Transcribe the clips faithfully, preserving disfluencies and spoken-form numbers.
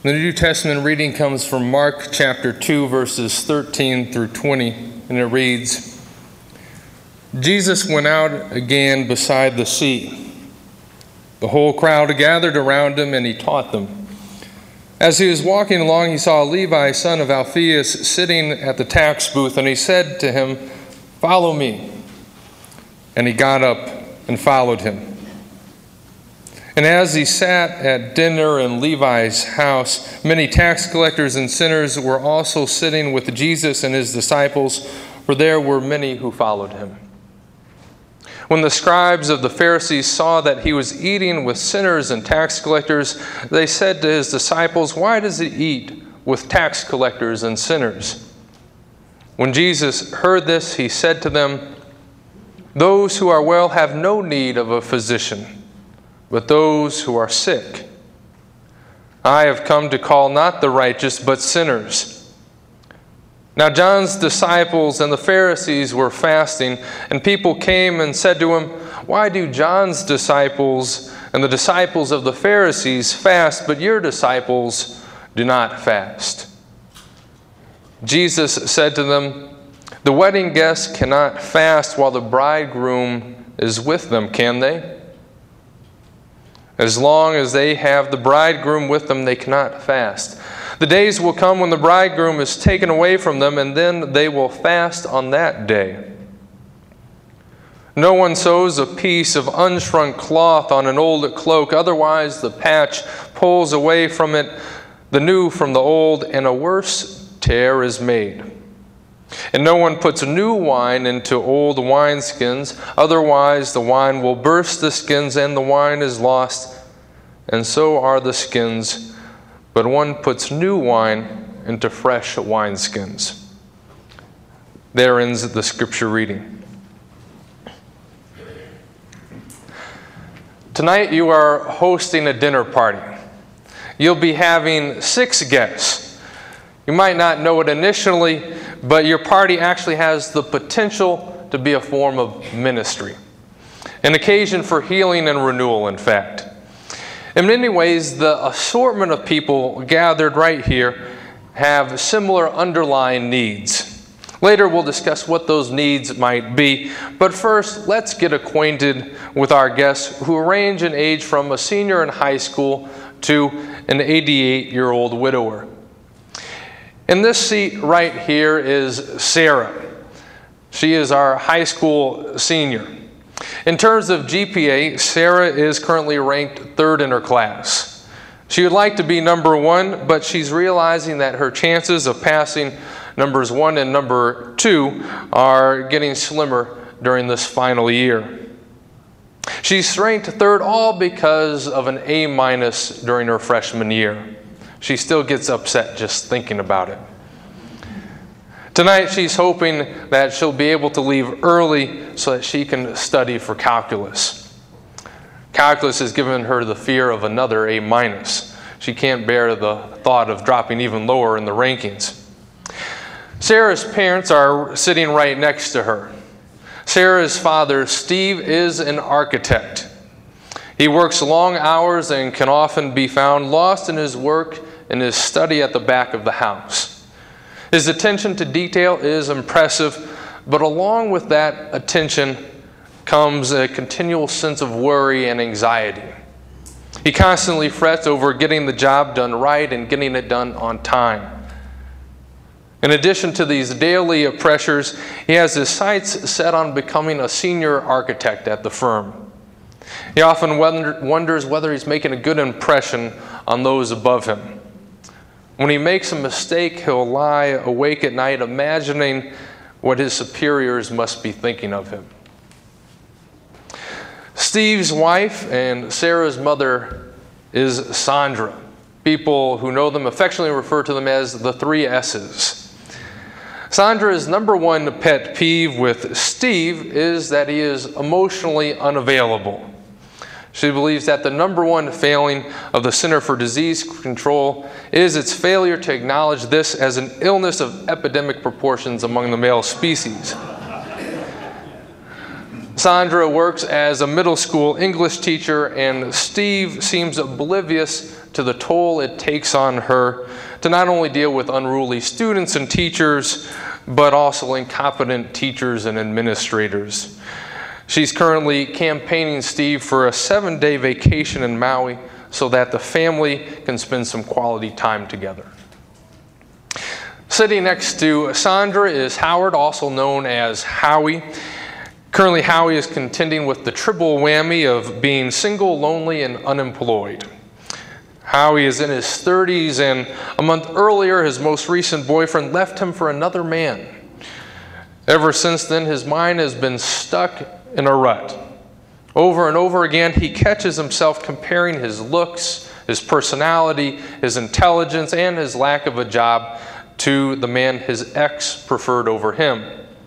The New Testament reading comes from Mark chapter two, verses thirteen through twenty, and it reads, Jesus went out again beside the sea. The whole crowd gathered around him, and he taught them. As he was walking along, he saw Levi, son of Alphaeus, sitting at the tax booth, and he said to him, "Follow me." And he got up and followed him. And as he sat at dinner in Levi's house, many tax collectors and sinners were also sitting with Jesus and his disciples, for there were many who followed him. When the scribes of the Pharisees saw that he was eating with sinners and tax collectors, they said to his disciples, "Why does he eat with tax collectors and sinners?" When Jesus heard this, he said to them, "Those who are well have no need of a physician, but those who are sick. I have come to call not the righteous, but sinners." Now John's disciples and the Pharisees were fasting, and people came and said to him, "Why do John's disciples and the disciples of the Pharisees fast, but your disciples do not fast?" Jesus said to them, "The wedding guests cannot fast while the bridegroom is with them, can they? As long as they have the bridegroom with them, they cannot fast. The days will come when the bridegroom is taken away from them, and then they will fast on that day. No one sews a piece of unshrunk cloth on an old cloak, otherwise the patch pulls away from it the new from the old, and a worse tear is made. And no one puts new wine into old wineskins, otherwise the wine will burst the skins and the wine is lost, and so are the skins. But one puts new wine into fresh wineskins." There ends the scripture reading. Tonight you are hosting a dinner party. You'll be having six guests. You might not know it initially, but your party actually has the potential to be a form of ministry, an occasion for healing and renewal, in fact. In many ways, the assortment of people gathered right here have similar underlying needs. Later, we'll discuss what those needs might be, but first, let's get acquainted with our guests, who range in age from a senior in high school to an eighty-eight-year-old widower. In this seat right here is Sarah. She is our high school senior. In terms of G P A, Sarah is currently ranked third in her class. She would like to be number one, but she's realizing that her chances of passing numbers one and number two are getting slimmer during this final year. She's ranked third all because of an A minus during her freshman year. She still gets upset just thinking about it. Tonight she's hoping that she'll be able to leave early so that she can study for calculus. Calculus has given her the fear of another A minus. She can't bear the thought of dropping even lower in the rankings. Sarah's parents are sitting right next to her. Sarah's father, Steve, is an architect. He works long hours and can often be found lost in his work and his study at the back of the house. His attention to detail is impressive, but along with that attention comes a continual sense of worry and anxiety. He constantly frets over getting the job done right and getting it done on time. In addition to these daily pressures, he has his sights set on becoming a senior architect at the firm. He often wonders whether he's making a good impression on those above him. When he makes a mistake, he'll lie awake at night imagining what his superiors must be thinking of him. Steve's wife and Sarah's mother is Sandra. People who know them affectionately refer to them as the three S's. Sandra's number one pet peeve with Steve is that he is emotionally unavailable. She believes that the number one failing of the Center for Disease Control is its failure to acknowledge this as an illness of epidemic proportions among the male species. Sandra works as a middle school English teacher, and Steve seems oblivious to the toll it takes on her to not only deal with unruly students and teachers, but also incompetent teachers and administrators. She's currently campaigning Steve for a seven-day vacation in Maui so that the family can spend some quality time together. Sitting next to Sandra is Howard, also known as Howie. Currently, Howie is contending with the triple whammy of being single, lonely, and unemployed. Howie is in his thirties, and a month earlier, his most recent boyfriend left him for another man. Ever since then, his mind has been stuck in a rut. Over and over again, he catches himself comparing his looks, his personality, his intelligence, and his lack of a job to the man his ex preferred over him.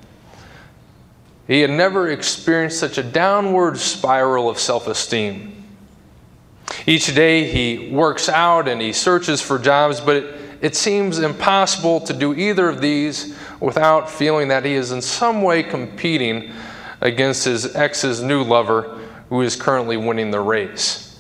He had never experienced such a downward spiral of self-esteem. Each day he works out and he searches for jobs, but it, it seems impossible to do either of these without feeling that he is in some way competing against his ex's new lover, who is currently winning the race.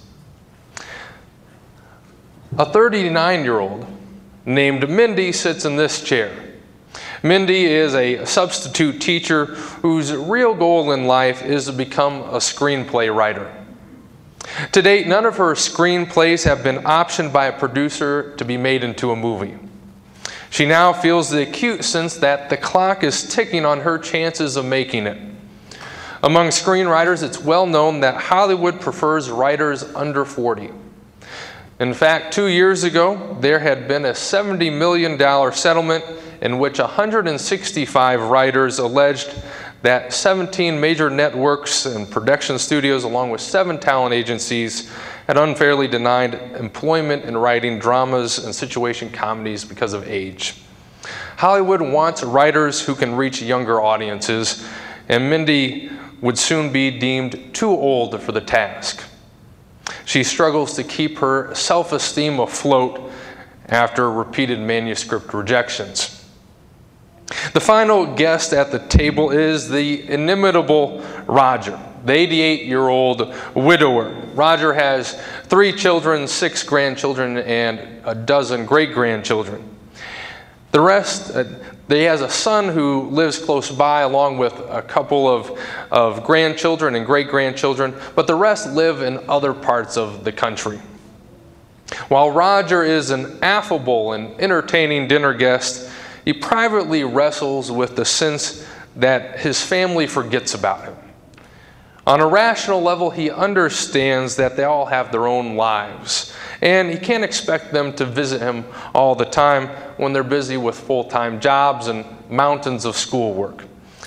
A thirty-nine-year-old named Mindy sits in this chair. Mindy is a substitute teacher whose real goal in life is to become a screenplay writer. To date, none of her screenplays have been optioned by a producer to be made into a movie. She now feels the acute sense that the clock is ticking on her chances of making it. Among screenwriters, it's well known that Hollywood prefers writers under forty. In fact, two years ago, there had been a seventy million dollars settlement in which one hundred sixty-five writers alleged that seventeen major networks and production studios, along with seven talent agencies, had unfairly denied employment in writing dramas and situation comedies because of age. Hollywood wants writers who can reach younger audiences, and Mindy would soon be deemed too old for the task. She struggles to keep her self-esteem afloat after repeated manuscript rejections. The final guest at the table is the inimitable Roger, the eighty-eight-year-old widower. Roger has three children, six grandchildren, and a dozen great-grandchildren. The rest, uh, he has a son who lives close by along with a couple of, of grandchildren and great-grandchildren, but the rest live in other parts of the country. While Roger is an affable and entertaining dinner guest, he privately wrestles with the sense that his family forgets about him. On a rational level, he understands that they all have their own lives, and he can't expect them to visit him all the time when they're busy with full-time jobs and mountains of schoolwork.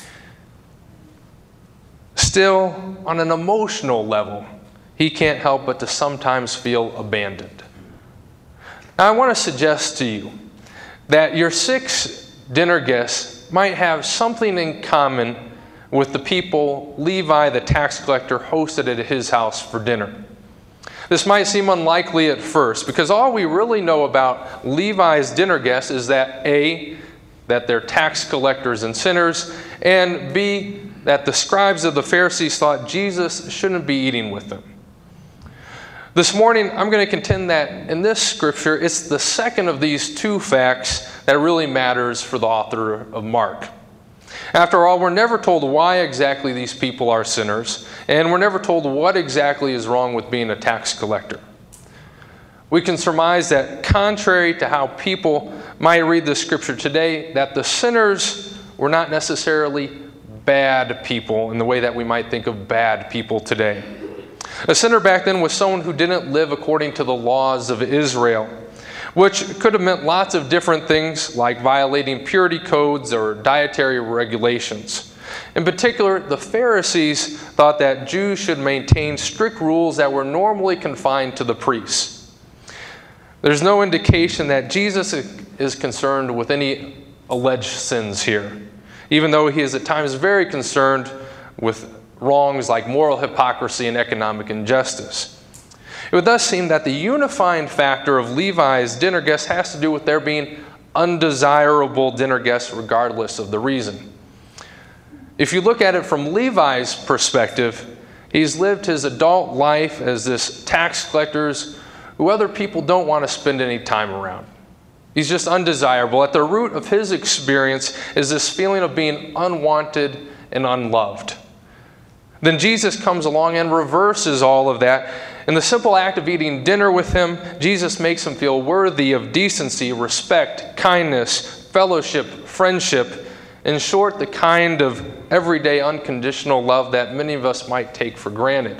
Still, on an emotional level, he can't help but to sometimes feel abandoned. Now, I want to suggest to you that your six dinner guests might have something in common with the people Levi the tax collector hosted at his house for dinner. This might seem unlikely at first, because all we really know about Levi's dinner guests is that A, that they're tax collectors and sinners, and B, that the scribes of the Pharisees thought Jesus shouldn't be eating with them. This morning, I'm going to contend that in this scripture, it's the second of these two facts that really matters for the author of Mark. After all, we're never told why exactly these people are sinners, and we're never told what exactly is wrong with being a tax collector. We can surmise that contrary to how people might read the scripture today, that the sinners were not necessarily bad people in the way that we might think of bad people today. A sinner back then was someone who didn't live according to the laws of Israel, which could have meant lots of different things like violating purity codes or dietary regulations. In particular, the Pharisees thought that Jews should maintain strict rules that were normally confined to the priests. There's no indication that Jesus is concerned with any alleged sins here, even though he is at times very concerned with wrongs like moral hypocrisy and economic injustice. It would thus seem that the unifying factor of Levi's dinner guests has to do with their being undesirable dinner guests regardless of the reason. If you look at it from Levi's perspective, he's lived his adult life as this tax collector who other people don't want to spend any time around. He's just undesirable. At the root of his experience is this feeling of being unwanted and unloved. Then Jesus comes along and reverses all of that. In the simple act of eating dinner with him, Jesus makes him feel worthy of decency, respect, kindness, fellowship, friendship. In short, the kind of everyday unconditional love that many of us might take for granted.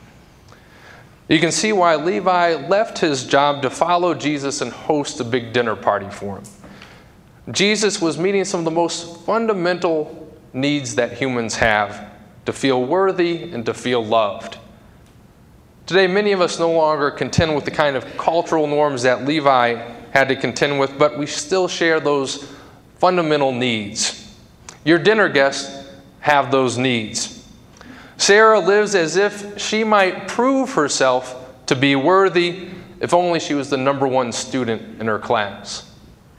You can see why Levi left his job to follow Jesus and host a big dinner party for him. Jesus was meeting some of the most fundamental needs that humans have, to feel worthy and to feel loved. Today, many of us no longer contend with the kind of cultural norms that Levi had to contend with, but we still share those fundamental needs. Your dinner guests have those needs. Sarah lives as if she might prove herself to be worthy if only she was the number one student in her class.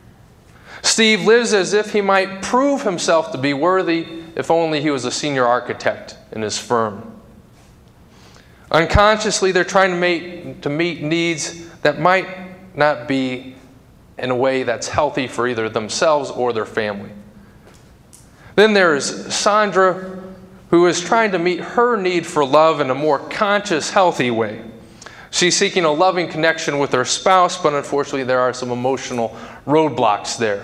Steve lives as if he might prove himself to be worthy if only he was a senior architect in his firm. Unconsciously, they're trying to meet, to meet needs that might not be in a way that's healthy for either themselves or their family. Then there's Sandra, who is trying to meet her need for love in a more conscious, healthy way. She's seeking a loving connection with her spouse, but unfortunately there are some emotional roadblocks there.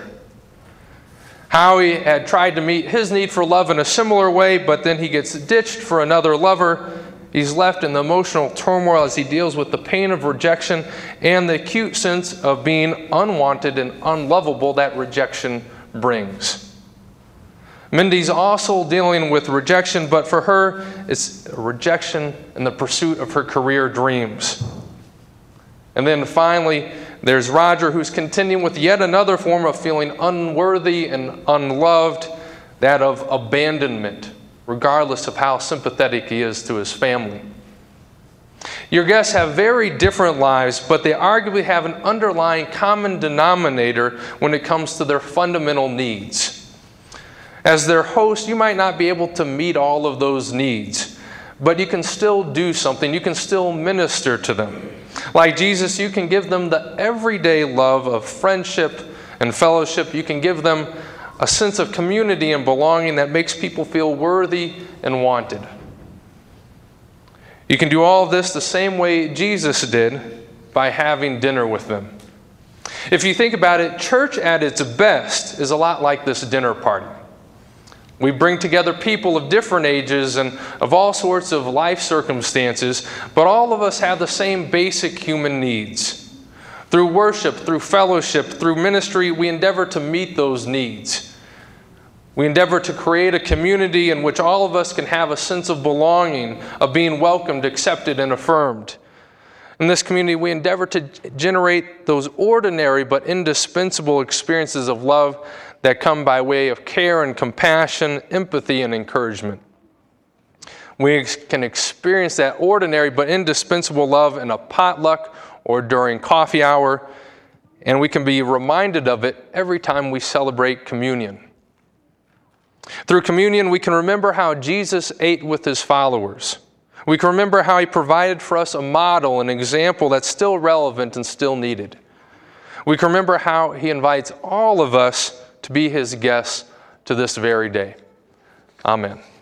Howie had tried to meet his need for love in a similar way, but then he gets ditched for another lover. He's left in the emotional turmoil as he deals with the pain of rejection and the acute sense of being unwanted and unlovable that rejection brings. Mindy's also dealing with rejection, but for her, it's a rejection in the pursuit of her career dreams. And then finally, there's Roger, who's contending with yet another form of feeling unworthy and unloved, that of abandonment, regardless of how sympathetic he is to his family. Your guests have very different lives, but they arguably have an underlying common denominator when it comes to their fundamental needs. As their host, you might not be able to meet all of those needs, but you can still do something. You can still minister to them. Like Jesus, you can give them the everyday love of friendship and fellowship. You can give them a sense of community and belonging that makes people feel worthy and wanted. You can do all of this the same way Jesus did, by having dinner with them. If you think about it, church at its best is a lot like this dinner party. We bring together people of different ages and of all sorts of life circumstances, but all of us have the same basic human needs. Through worship, through fellowship, through ministry, we endeavor to meet those needs. We endeavor to create a community in which all of us can have a sense of belonging, of being welcomed, accepted, and affirmed. In this community, we endeavor to generate those ordinary but indispensable experiences of love that come by way of care and compassion, empathy and encouragement. We can experience that ordinary but indispensable love in a potluck or during coffee hour, and we can be reminded of it every time we celebrate communion. Through communion, we can remember how Jesus ate with his followers. We can remember how he provided for us a model, an example that's still relevant and still needed. We can remember how he invites all of us to be his guests to this very day. Amen.